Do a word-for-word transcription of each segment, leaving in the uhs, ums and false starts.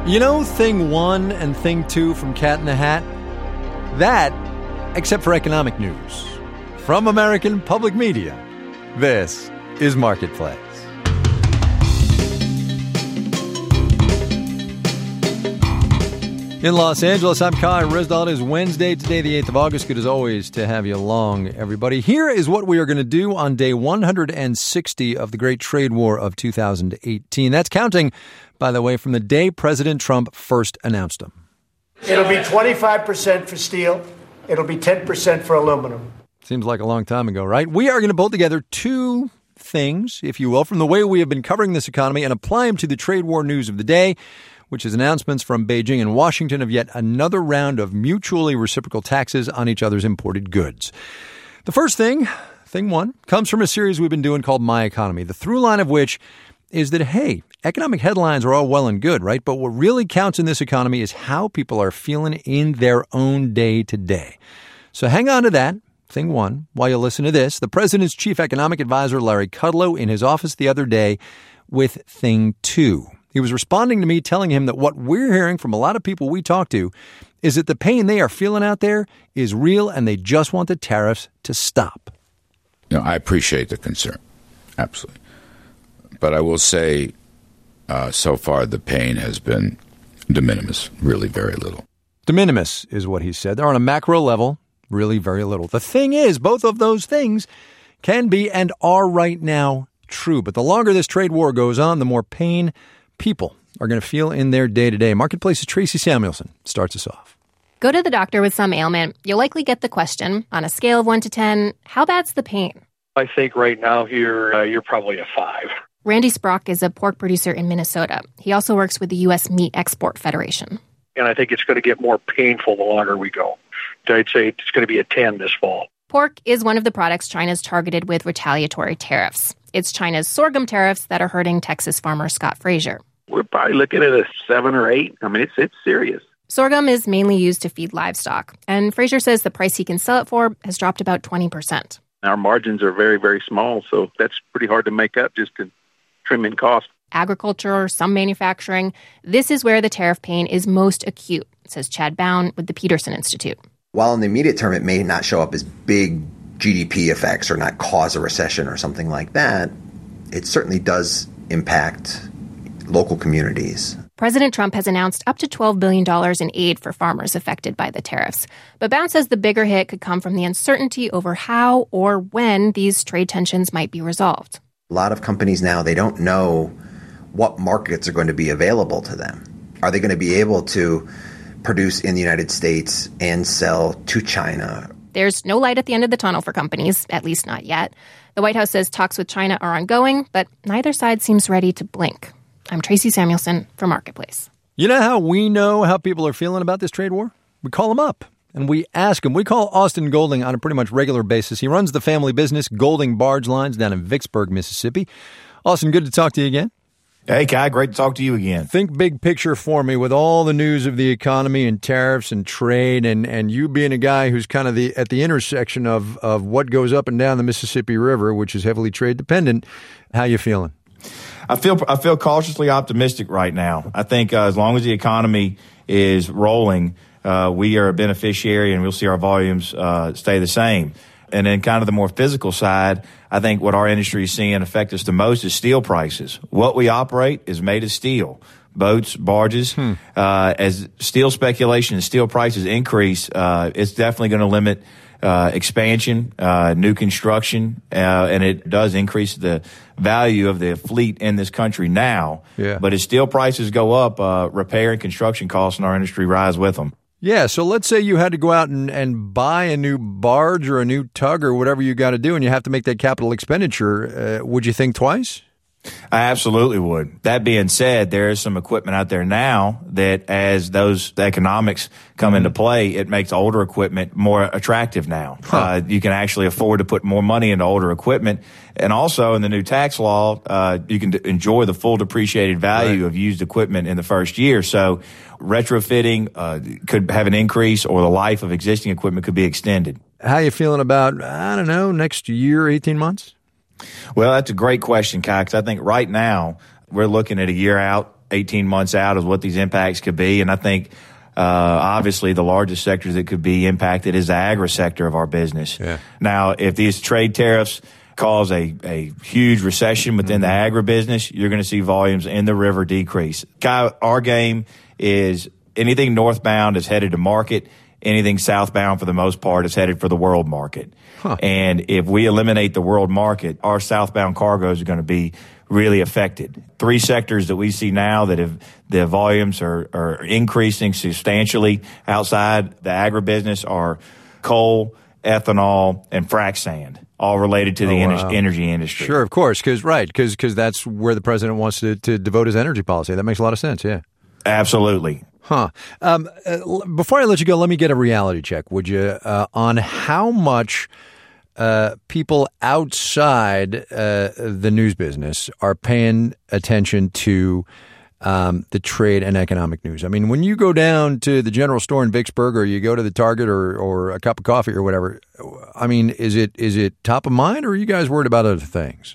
You know thing one and thing two from Cat in the Hat? That, except for economic news. From American Public Media, this is Marketplace. In Los Angeles, I'm Kai Ryssdal. It is Wednesday, today the eighth of August. Good as always to have you along, everybody. Here is what we are going to do on day one hundred sixty of the Great Trade War of two thousand eighteen. That's counting, by the way, from the day President Trump first announced them. It'll be twenty-five percent for steel. It'll be ten percent for aluminum. Seems like a long time ago, right? We are going to pull together two things, if you will, from the way we have been covering this economy and apply them to the trade war news of the day, which is announcements from Beijing and Washington of yet another round of mutually reciprocal taxes on each other's imported goods. The first thing, thing one, comes from a series we've been doing called My Economy, the through line of which is that, hey, economic headlines are all well and good, right? But what really counts in this economy is how people are feeling in their own day to day. So hang on to that, thing one, while you listen to this. The president's chief economic advisor, Larry Kudlow, in his office the other day with thing two. He was responding to me, telling him that what we're hearing from a lot of people we talk to is that the pain they are feeling out there is real and they just want the tariffs to stop. You know, I appreciate the concern. Absolutely. But I will say, uh, so far, the pain has been de minimis, really very little. De minimis is what he said. They're on a macro level, really very little. The thing is, both of those things can be and are right now true. But the longer this trade war goes on, the more pain people are going to feel in their day-to-day. Marketplace's Tracy Samuelson starts us off. Go to the doctor with some ailment. You'll likely get the question, on a scale of one to ten, how bad's the pain? I think right now here, uh, you're probably a five. Randy Sprock is a pork producer in Minnesota. He also works with the U S Meat Export Federation. And I think it's going to get more painful the longer we go. I'd say it's going to be a ten this fall. Pork is one of the products China's targeted with retaliatory tariffs. It's China's sorghum tariffs that are hurting Texas farmer Scott Frazier. We're probably looking at a seven or eight. I mean, it's it's serious. Sorghum is mainly used to feed livestock, and Frazier says the price he can sell it for has dropped about twenty percent. Our margins are very, very small, so that's pretty hard to make up just to trim in cost. Agriculture, some manufacturing, this is where the tariff pain is most acute, says Chad Bown with the Peterson Institute. While in the immediate term it may not show up as big G D P effects or not cause a recession or something like that, it certainly does impact local communities. President Trump has announced up to twelve billion dollars in aid for farmers affected by the tariffs. But Bound says the bigger hit could come from the uncertainty over how or when these trade tensions might be resolved. A lot of companies now, they don't know what markets are going to be available to them. Are they going to be able to produce in the United States and sell to China? There's no light at the end of the tunnel for companies, at least not yet. The White House says talks with China are ongoing, but neither side seems ready to blink. I'm Tracy Samuelson for Marketplace. You know how we know how people are feeling about this trade war? We call them up and we ask them. We call Austin Golding on a pretty much regular basis. He runs the family business Golding Barge Lines down in Vicksburg, Mississippi. Austin, good to talk to you again. Hey, Kai, great to talk to you again. Think big picture for me with all the news of the economy and tariffs and trade and, and you being a guy who's kind of the at the intersection of, of what goes up and down the Mississippi River, which is heavily trade dependent. How you feeling? I feel I feel cautiously optimistic right now. I think uh, as long as the economy is rolling, uh, we are a beneficiary and we'll see our volumes uh, stay the same. And then kind of the more physical side, I think what our industry is seeing affect us the most is steel prices. What we operate is made of steel, boats, barges. Hmm. Uh, as steel speculation and steel prices increase, uh, it's definitely going to limit uh, expansion, uh, new construction, uh, and it does increase the value of the fleet in this country now. Yeah. But as steel prices go up, uh, repair and construction costs in our industry rise with them. Yeah, so let's say you had to go out and, and buy a new barge or a new tug or whatever you got to do, and you have to make that capital expenditure. Uh, would you think twice? I absolutely would. That being said, there is some equipment out there now that as those economics come mm-hmm. into play, it makes older equipment more attractive now. Huh. Uh, you can actually afford to put more money into older equipment. And also in the new tax law, uh, you can d- enjoy the full depreciated value right. of used equipment in the first year. So retrofitting uh, could have an increase, or the life of existing equipment could be extended. How you feeling about, I don't know, next year, eighteen months? Well, that's a great question, Kai, because I think right now we're looking at a year out, eighteen months out is what these impacts could be. And I think, uh, obviously the largest sector that could be impacted is the agri sector of our business. Yeah. Now, if these trade tariffs cause a, a huge recession within mm-hmm. the agribusiness, you're going to see volumes in the river decrease. Our game is anything northbound is headed to market. Anything southbound, for the most part, is headed for the world market. Huh. And if we eliminate the world market, our southbound cargoes are going to be really affected. Three sectors that we see now that have the volumes are, are increasing substantially outside the agribusiness are coal, ethanol, and frac sand, all related to the oh, wow. en- energy industry. Sure, of course, because right, because because that's where the president wants to, to devote his energy policy. That makes a lot of sense, yeah. Absolutely. Huh. Um, uh, before I let you go, let me get a reality check, would you, uh, on how much uh, people outside uh, the news business are paying attention to um, the trade and economic news. I mean, when you go down to the general store in Vicksburg or you go to the Target or, or a cup of coffee or whatever, I mean, is it is it top of mind or are you guys worried about other things?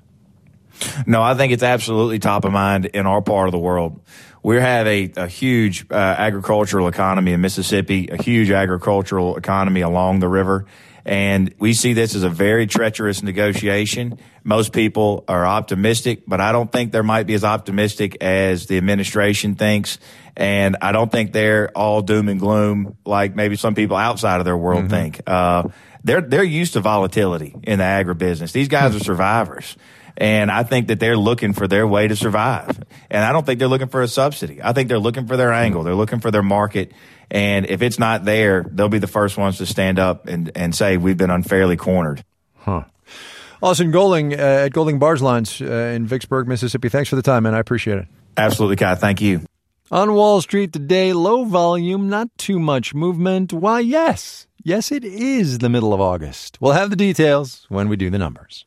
No, I think it's absolutely top of mind in our part of the world. We have a, a huge uh, agricultural economy in Mississippi, a huge agricultural economy along the river, and we see this as a very treacherous negotiation. Most people are optimistic, but I don't think they might be as optimistic as the administration thinks, and I don't think they're all doom and gloom like maybe some people outside of their world mm-hmm. think. Uh, they're they're used to volatility in the agribusiness. These guys are survivors. And I think that they're looking for their way to survive. And I don't think they're looking for a subsidy. I think they're looking for their angle. They're looking for their market. And if it's not there, they'll be the first ones to stand up and, and say we've been unfairly cornered. Huh. Austin Golding uh, at Golding Barge Lines uh, in Vicksburg, Mississippi. Thanks for the time, man. I appreciate it. Absolutely, Kai. Thank you. On Wall Street today, low volume, not too much movement. Why, yes. Yes, it is the middle of August. We'll have the details when we do the numbers.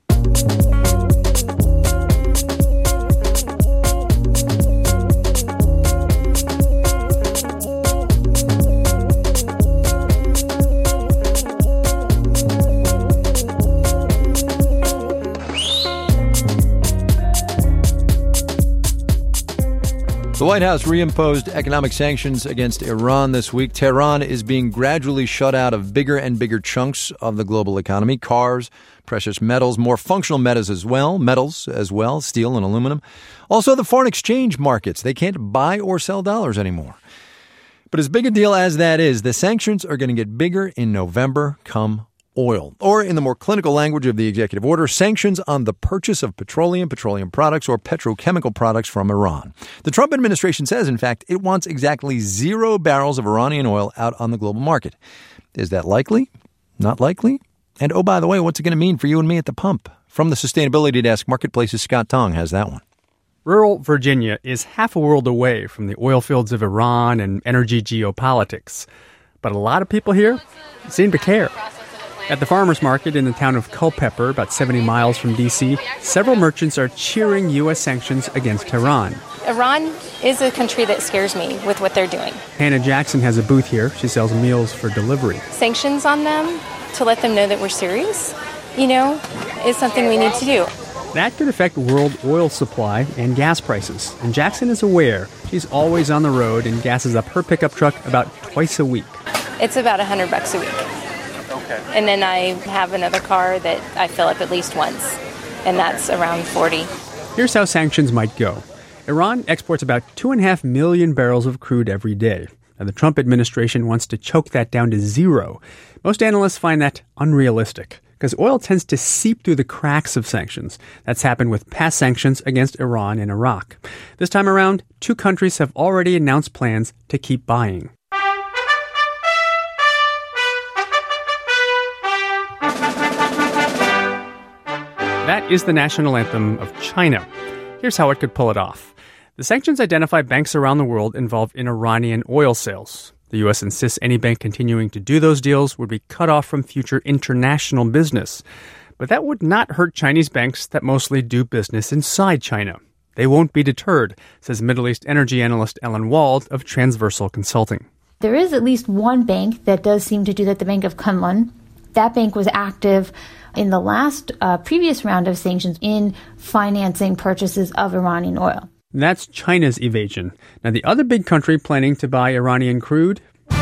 The White House reimposed economic sanctions against Iran this week. Tehran is being gradually shut out of bigger and bigger chunks of the global economy. Cars, precious metals, more functional metals as well, metals as well, steel and aluminum. Also the foreign exchange markets. They can't buy or sell dollars anymore. But as big a deal as that is, the sanctions are going to get bigger in November come oil. Or in the more clinical language of the executive order, sanctions on the purchase of petroleum, petroleum products, or petrochemical products from Iran. The Trump administration says, in fact, it wants exactly zero barrels of Iranian oil out on the global market. Is that likely? Not likely? And oh, by the way, what's it going to mean for you and me at the pump? From the Sustainability Desk, Marketplace's Scott Tong has that one. Rural Virginia is half a world away from the oil fields of Iran and energy geopolitics. But a lot of people here seem to care. At the farmers market in the town of Culpeper, about seventy miles from D C, several merchants are cheering U S sanctions against Tehran. Iran is a country that scares me with what they're doing. Hannah Jackson has a booth here. She sells meals for delivery. Sanctions on them to let them know that we're serious, you know, is something we need to do. That could affect world oil supply and gas prices. And Jackson is aware. She's always on the road and gasses up her pickup truck about twice a week. It's about one hundred bucks a week. Okay. And then I have another car that I fill up at least once, and that's around forty. Here's how sanctions might go. Iran exports about two and a half million barrels of crude every day. And the Trump administration wants to choke that down to zero. Most analysts find that unrealistic, because oil tends to seep through the cracks of sanctions. That's happened with past sanctions against Iran and Iraq. This time around, two countries have already announced plans to keep buying. That is the national anthem of China. Here's how it could pull it off. The sanctions identify banks around the world involved in Iranian oil sales. The U S insists any bank continuing to do those deals would be cut off from future international business. But that would not hurt Chinese banks that mostly do business inside China. They won't be deterred, says Middle East energy analyst Ellen Wald of Transversal Consulting. There is at least one bank that does seem to do that, the Bank of Kunlun. That bank was active in the last uh, previous round of sanctions in financing purchases of Iranian oil. And that's China's evasion. Now, the other big country planning to buy Iranian crude?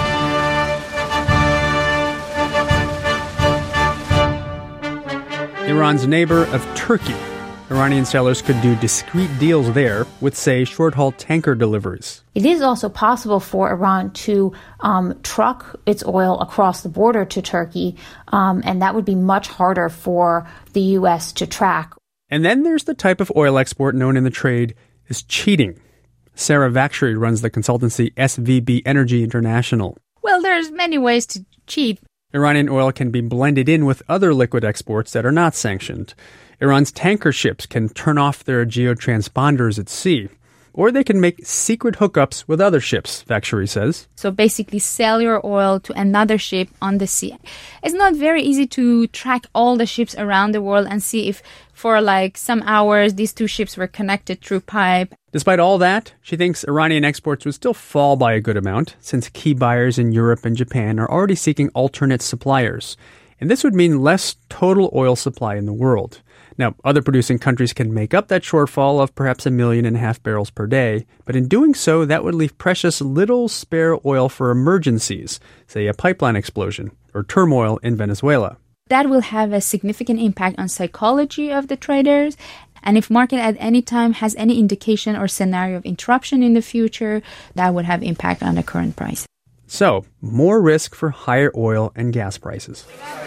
Iran's neighbor of Turkey. Iranian sellers could do discrete deals there with, say, short-haul tanker deliveries. It is also possible for Iran to um, truck its oil across the border to Turkey, um, and that would be much harder for the U S to track. And then there's the type of oil export known in the trade as cheating. Sarah Vakshri runs the consultancy S V B Energy International. Well, there's many ways to cheat. Iranian oil can be blended in with other liquid exports that are not sanctioned. Iran's tanker ships can turn off their geotransponders at sea, or they can make secret hookups with other ships, Vakshri says. So basically sell your oil to another ship on the sea. It's not very easy to track all the ships around the world and see if for like some hours these two ships were connected through pipe. Despite all that, she thinks Iranian exports would still fall by a good amount, since key buyers in Europe and Japan are already seeking alternate suppliers. And this would mean less total oil supply in the world. Now, other producing countries can make up that shortfall of perhaps a million and a half barrels per day, but in doing so, that would leave precious little spare oil for emergencies, say a pipeline explosion or turmoil in Venezuela. That will have a significant impact on psychology of the traders. And if market at any time has any indication or scenario of interruption in the future, that would have impact on the current price. So, more risk for higher oil and gas prices.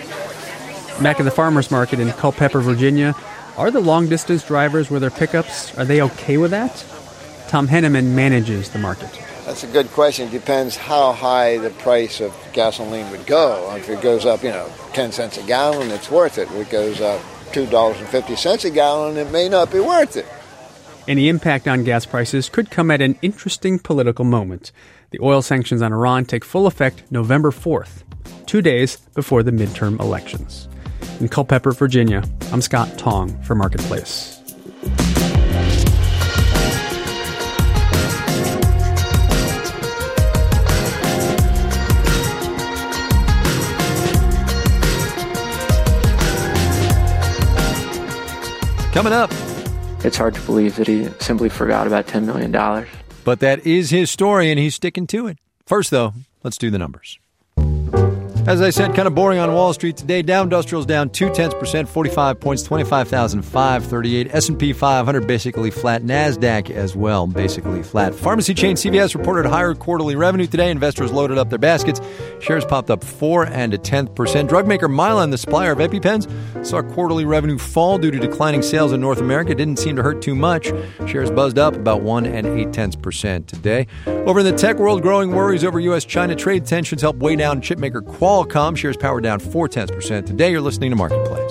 Back at the farmers market in Culpeper, Virginia, are the long-distance drivers with their pickups, are they okay with that? Tom Henneman manages the market. That's a good question. It depends how high the price of gasoline would go. If it goes up, you know, ten cents a gallon, it's worth it. If it goes up two dollars and fifty cents a gallon, it may not be worth it. Any impact on gas prices could come at an interesting political moment. The oil sanctions on Iran take full effect November fourth, two days before the midterm elections. In Culpeper, Virginia, I'm Scott Tong for Marketplace. Coming up. It's hard to believe that he simply forgot about ten million dollars. But that is his story, and he's sticking to it. First, though, let's do the numbers. As I said, kind of boring on Wall Street today. Dow Industrial's down two-tenths percent, forty-five points, twenty-five thousand five hundred thirty-eight. S and P five hundred basically flat. NASDAQ as well, basically flat. Pharmacy chain C V S reported higher quarterly revenue today. Investors loaded up their baskets. Shares popped up four and a tenth percent. Drug maker Mylan, the supplier of EpiPens, saw quarterly revenue fall due to declining sales in North America. Didn't seem to hurt too much. Shares buzzed up about one and eight tenths percent today. Over in the tech world, growing worries over U S China trade tensions helped weigh down chipmaker Qualcomm. Shares powered down four-tenths percent today. You're listening to Marketplace.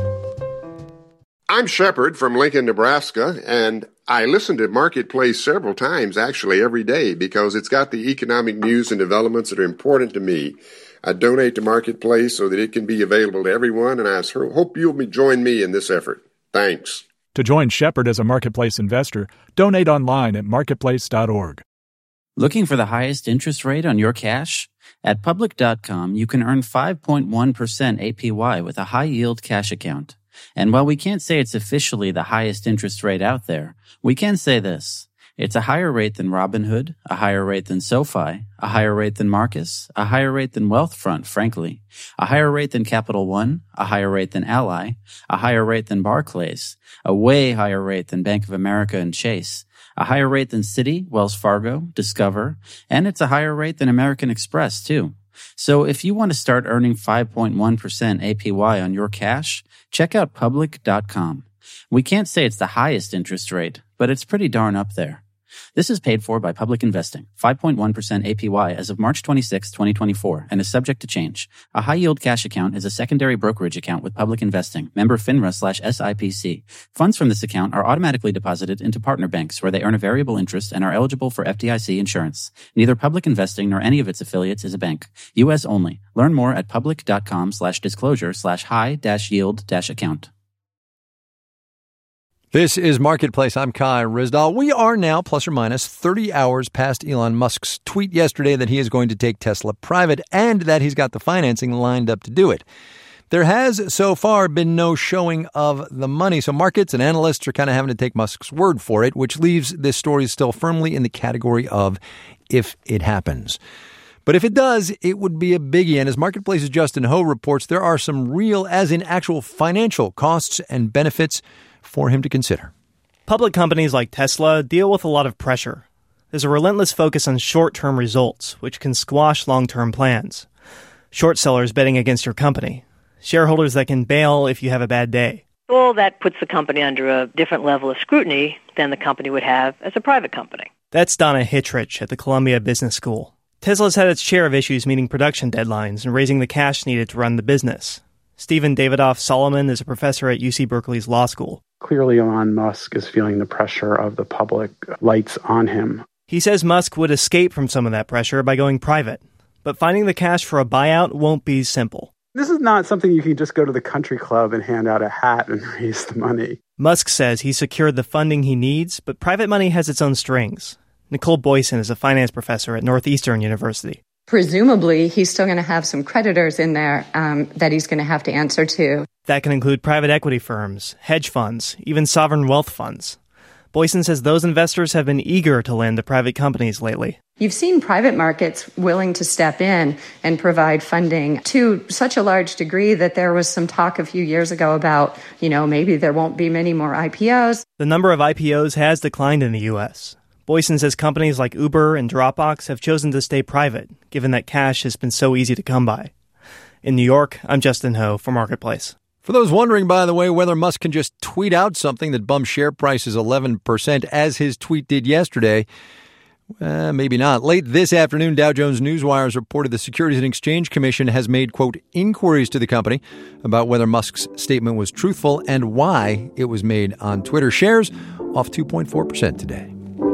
I'm Shepard from Lincoln, Nebraska, and I listen to Marketplace several times, actually every day, because it's got the economic news and developments that are important to me. I donate to Marketplace so that it can be available to everyone, and I hope you'll join me in this effort. Thanks. To join Shepard as a Marketplace investor, donate online at marketplace dot org. Looking for the highest interest rate on your cash? At public dot com, you can earn five point one percent A P Y with a high-yield cash account. And while we can't say it's officially the highest interest rate out there, we can say this. It's a higher rate than Robinhood, a higher rate than SoFi, a higher rate than Marcus, a higher rate than Wealthfront, frankly, a higher rate than Capital One, a higher rate than Ally, a higher rate than Barclays, a way higher rate than Bank of America and Chase, a higher rate than Citi, Wells Fargo, Discover, and it's a higher rate than American Express, too. So if you want to start earning five point one percent A P Y on your cash, check out public dot com. We can't say it's the highest interest rate, but it's pretty darn up there. This is paid for by Public Investing, five point one percent A P Y as of March twenty-sixth, twenty twenty-four, and is subject to change. A high-yield cash account is a secondary brokerage account with Public Investing, member FINRA slash S I P C. Funds from this account are automatically deposited into partner banks where they earn a variable interest and are eligible for F D I C insurance. Neither Public Investing nor any of its affiliates is a bank. U S only. Learn more at public dot com slash disclosure slash high dash yield dash account. This is Marketplace. I'm Kai Ryssdal. We are now plus or minus thirty hours past Elon Musk's tweet yesterday that he is going to take Tesla private and that he's got the financing lined up to do it. There has so far been no showing of the money, so markets and analysts are kind of having to take Musk's word for it, which leaves this story still firmly in the category of if it happens. But if it does, it would be a biggie. And as Marketplace's Justin Ho reports, there are some real, as in actual financial costs and benefits for him to consider. Public companies like Tesla deal with a lot of pressure. There's a relentless focus on short-term results, which can squash long-term plans. Short sellers betting against your company. Shareholders that can bail if you have a bad day. All that puts the company under a different level of scrutiny than the company would have as a private company. That's Donna Hittrich at the Columbia Business School. Tesla's had its share of issues meeting production deadlines and raising the cash needed to run the business. Stephen Davidoff Solomon is a professor at U C Berkeley's law school. Clearly, Elon Musk is feeling the pressure of the public lights on him. He says Musk would escape from some of that pressure by going private. But finding the cash for a buyout won't be simple. This is not something you can just go to the country club and hand out a hat and raise the money. Musk says he secured the funding he needs, but private money has its own strings. Nicole Boyson is a finance professor at Northeastern University. Presumably, he's still going to have some creditors in there um, that he's going to have to answer to. That can include private equity firms, hedge funds, even sovereign wealth funds. Boyson says those investors have been eager to lend to private companies lately. You've seen private markets willing to step in and provide funding to such a large degree that there was some talk a few years ago about, you know, maybe there won't be many more I P Os. The number of I P Os has declined in the U S. Boyson says companies like Uber and Dropbox have chosen to stay private, given that cash has been so easy to come by. In New York, I'm Justin Ho for Marketplace. For those wondering, by the way, whether Musk can just tweet out something that bumps share prices eleven percent as his tweet did yesterday, uh, maybe not. Late this afternoon, Dow Jones Newswires reported the Securities and Exchange Commission has made, quote, inquiries to the company about whether Musk's statement was truthful and why it was made on Twitter. Shares off two point four percent today.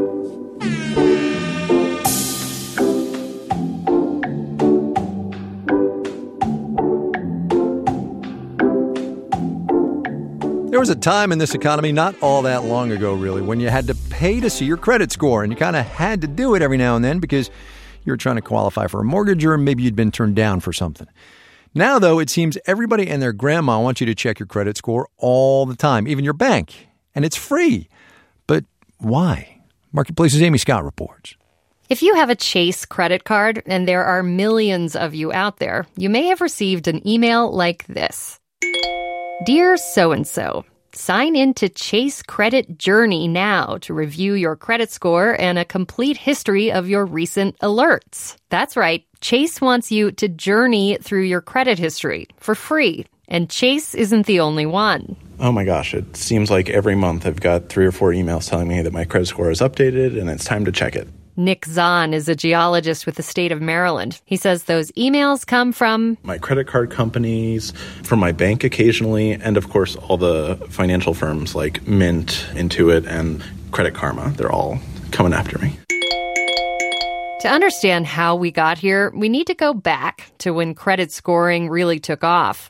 There was a time in this economy not all that long ago, really, when you had to pay to see your credit score, and you kind of had to do it every now and then because you were trying to qualify for a mortgage or maybe you'd been turned down for something. Now, though, it seems everybody and their grandma wants you to check your credit score all the time, even your bank, and it's free. But why? Marketplace's Amy Scott reports. If you have a Chase credit card, and there are millions of you out there, you may have received an email like this. Dear so-and-so, sign in to Chase Credit Journey now to review your credit score and a complete history of your recent alerts. That's right. Chase wants you to journey through your credit history for free. And Chase isn't the only one. Oh my gosh, it seems like every month I've got three or four emails telling me that my credit score is updated and it's time to check it. Nick Zahn is a geologist with the state of Maryland. He says those emails come from my credit card companies, from my bank occasionally, and of course all the financial firms like Mint, Intuit, and Credit Karma. They're all coming after me. To understand how we got here, we need to go back to when credit scoring really took off.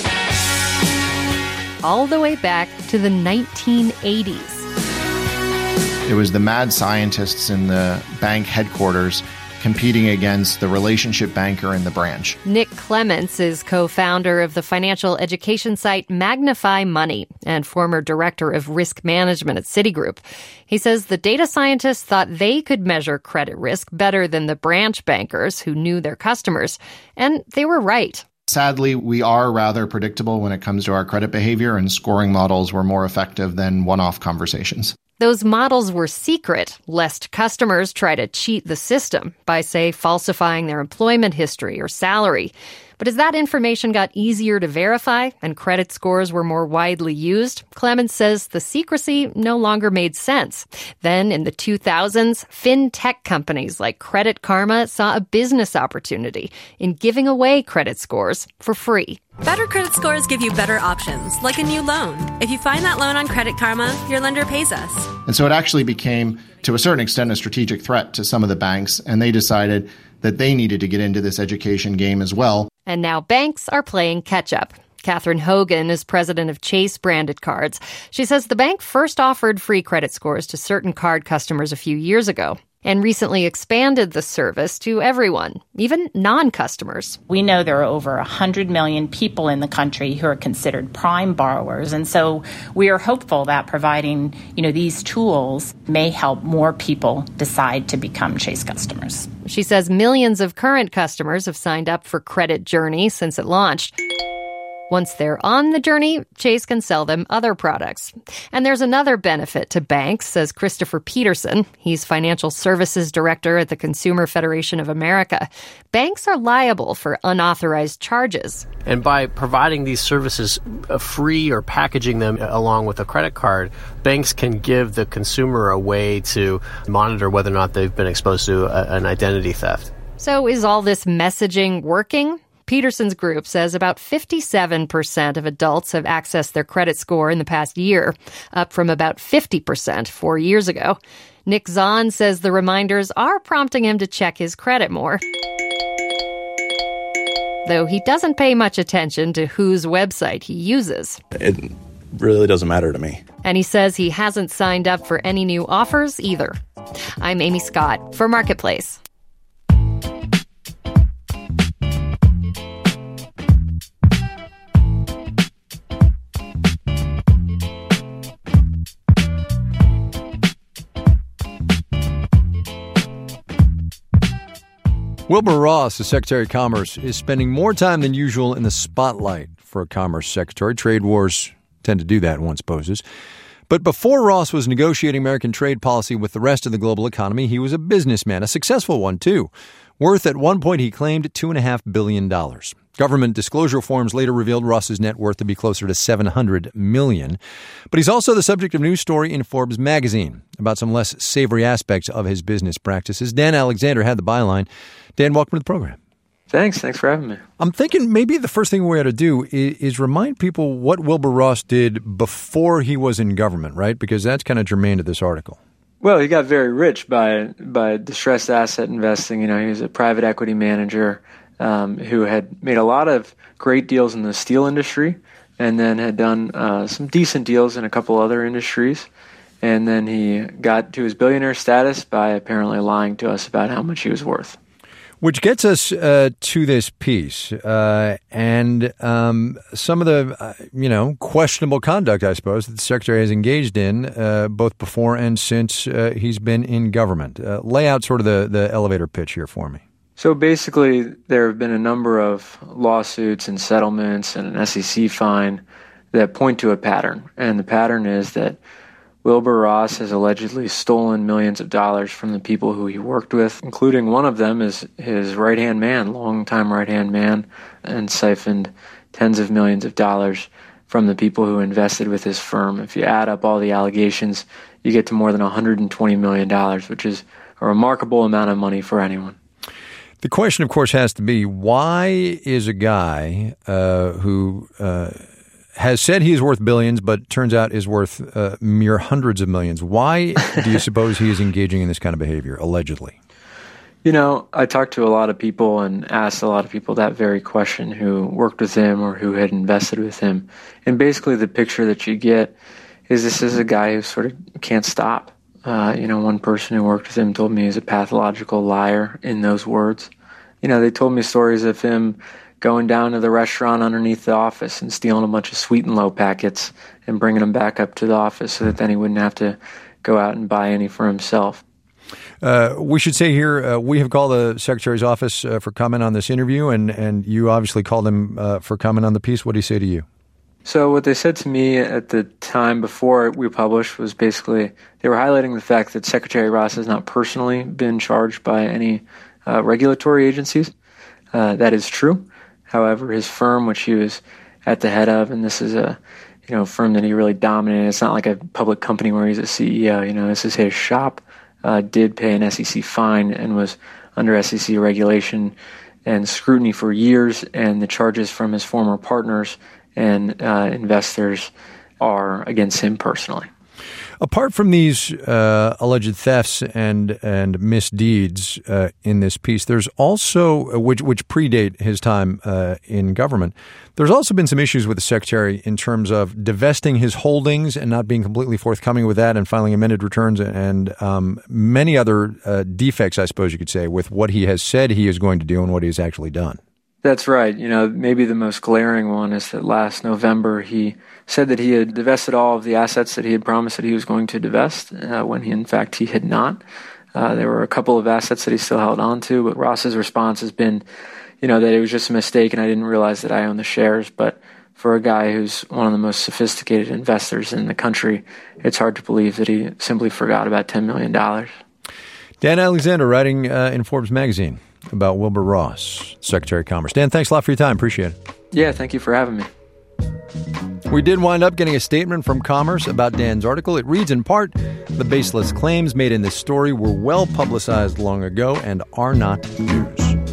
All the way back to the nineteen eighties. It was the mad scientists in the bank headquarters competing against the relationship banker in the branch. Nick Clements is co-founder of the financial education site Magnify Money and former director of risk management at Citigroup. He says the data scientists thought they could measure credit risk better than the branch bankers who knew their customers, and they were right. Sadly, we are rather predictable when it comes to our credit behavior, and scoring models were more effective than one-off conversations. Those models were secret, lest customers try to cheat the system by, say, falsifying their employment history or salary. But as that information got easier to verify and credit scores were more widely used, Clemens says the secrecy no longer made sense. Then in the two thousands, fintech companies like Credit Karma saw a business opportunity in giving away credit scores for free. Better credit scores give you better options, like a new loan. If you find that loan on Credit Karma, your lender pays us. And so it actually became, to a certain extent, a strategic threat to some of the banks, and they decided that they needed to get into this education game as well. And now banks are playing catch-up. Catherine Hogan is president of Chase Branded Cards. She says the bank first offered free credit scores to certain card customers a few years ago. and recently expanded the service to everyone, even non-customers. We know there are over one hundred million people in the country who are considered prime borrowers, and so we are hopeful that providing, you know, these tools may help more people decide to become Chase customers. She says millions of current customers have signed up for Credit Journey since it launched. Once they're on the journey, Chase can sell them other products. And there's another benefit to banks, says Christopher Peterson. He's financial services director at the Consumer Federation of America. Banks are liable for unauthorized charges. And by providing these services free or packaging them along with a credit card, banks can give the consumer a way to monitor whether or not they've been exposed to a, an identity theft. So is all this messaging working? Peterson's group says about fifty-seven percent of adults have accessed their credit score in the past year, up from about fifty percent four years ago. Nick Zahn says the reminders are prompting him to check his credit more, though he doesn't pay much attention to whose website he uses. It really doesn't matter to me. And he says he hasn't signed up for any new offers either. I'm Amy Scott for Marketplace. Wilbur Ross, the Secretary of Commerce, is spending more time than usual in the spotlight for a Commerce Secretary. Trade wars tend to do that, one supposes. But before Ross was negotiating American trade policy with the rest of the global economy, he was a businessman, a successful one, too. Worth, at one point, he claimed two point five billion dollars. Government disclosure forms later revealed Ross's net worth to be closer to seven hundred million dollars. But he's also the subject of a news story in Forbes magazine about some less savory aspects of his business practices. Dan Alexander had the byline. Dan, welcome to the program. Thanks. Thanks for having me. I'm thinking maybe the first thing we ought to do is, is remind people what Wilbur Ross did before he was in government, right? Because that's kind of germane to this article. Well, he got very rich by by distressed asset investing. You know, he was a private equity manager um, who had made a lot of great deals in the steel industry and then had done uh, some decent deals in a couple other industries. And then he got to his billionaire status by apparently lying to us about how much he was worth. Which gets us uh, to this piece uh, and um, some of the, uh, you know, questionable conduct, I suppose, that the Secretary has engaged in uh, both before and since uh, he's been in government. Uh, lay out sort of the, the elevator pitch here for me. So basically, there have been a number of lawsuits and settlements and an S E C fine that point to a pattern. And the pattern is that Wilbur Ross has allegedly stolen millions of dollars from the people who he worked with, including one of them is his right-hand man, longtime right-hand man, and siphoned tens of millions of dollars from the people who invested with his firm. If you add up all the allegations, you get to more than one hundred twenty million dollars, which is a remarkable amount of money for anyone. The question, of course, has to be, why is a guy uh, who uh, has said he is worth billions, but turns out is worth uh, mere hundreds of millions, why do you suppose he is engaging in this kind of behavior, allegedly? You know, I talked to a lot of people and asked a lot of people that very question who worked with him or who had invested with him. And basically the picture that you get is this is a guy who sort of can't stop. Uh, you know, one person who worked with him told me he's a pathological liar in those words. You know, they told me stories of him going down to the restaurant underneath the office and stealing a bunch of Sweet and Low packets and bringing them back up to the office so that then he wouldn't have to go out and buy any for himself. Uh, we should say here, uh, we have called the Secretary's office uh, for comment on this interview, and, and you obviously called him uh, for comment on the piece. What did he say to you? So what they said to me at the time before we published was basically they were highlighting the fact that Secretary Ross has not personally been charged by any uh, regulatory agencies. Uh, that is true. However, his firm, which he was at the head of, and this is a you know firm that he really dominated. It's not like a public company where he's a C E O. You know, this is his shop. Uh, did pay an S E C fine and was under S E C regulation and scrutiny for years. And the charges from his former partners and uh, investors are against him personally. Apart from these uh, alleged thefts and and misdeeds uh, in this piece, there's also, which, which predate his time uh, in government, there's also been some issues with the secretary in terms of divesting his holdings and not being completely forthcoming with that and filing amended returns and um, many other uh, defects, I suppose you could say, with what he has said he is going to do and what he has actually done. That's right. You know, maybe the most glaring one is that last November he said that he had divested all of the assets that he had promised that he was going to divest, uh, when he, in fact, he had not. Uh, there were a couple of assets that he still held on to, but Ross's response has been, you know, that it was just a mistake and I didn't realize that I owned the shares. But for a guy who's one of the most sophisticated investors in the country, it's hard to believe that he simply forgot about ten million dollars. Dan Alexander writing uh, in Forbes magazine about Wilbur Ross, Secretary of Commerce. Dan, thanks a lot for your time. Appreciate it. Yeah, thank you for having me. We did wind up getting a statement from Commerce about Dan's article. It reads in part, the baseless claims made in this story were well publicized long ago and are not news.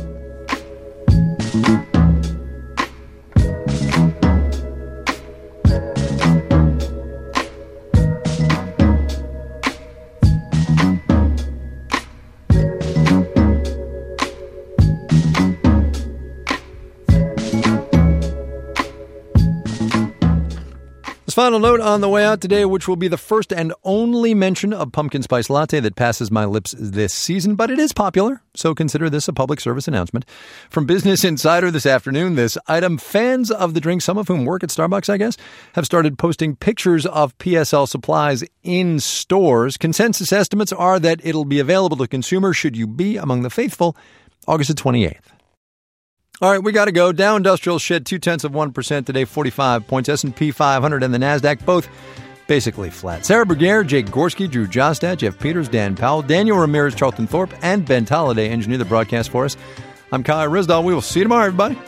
Final note on the way out today, which will be the first and only mention of pumpkin spice latte that passes my lips this season, but it is popular, so consider this a public service announcement. From Business Insider this afternoon, this item, fans of the drink, some of whom work at Starbucks, I guess, have started posting pictures of P S L supplies in stores. Consensus estimates are that it'll be available to consumers, should you be among the faithful, August the twenty-eighth. All right, we got to go. Dow Industrial shed two-tenths of one percent today, forty-five points. S and P five hundred and the NASDAQ both basically flat. Sarah Bergier, Jake Gorski, Drew Jostad, Jeff Peters, Dan Powell, Daniel Ramirez, Charlton Thorpe, and Ben Tolliday engineer the broadcast for us. I'm Kyle Rizdal. We will see you tomorrow, everybody.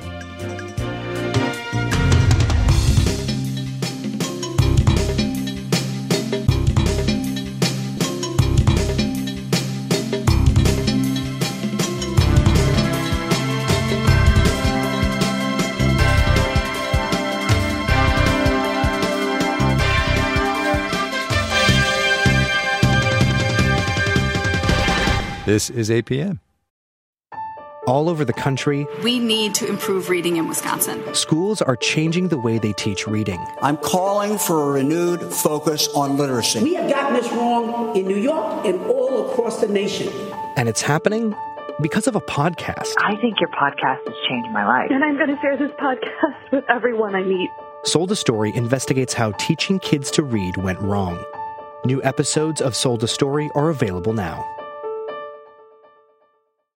This is A P M. All over the country, we need to improve reading in Wisconsin. Schools are changing the way they teach reading. I'm calling for a renewed focus on literacy. We have gotten this wrong in New York and all across the nation. And it's happening because of a podcast. I think your podcast has changed my life. And I'm going to share this podcast with everyone I meet. Sold a Story investigates how teaching kids to read went wrong. New episodes of Sold a Story are available now.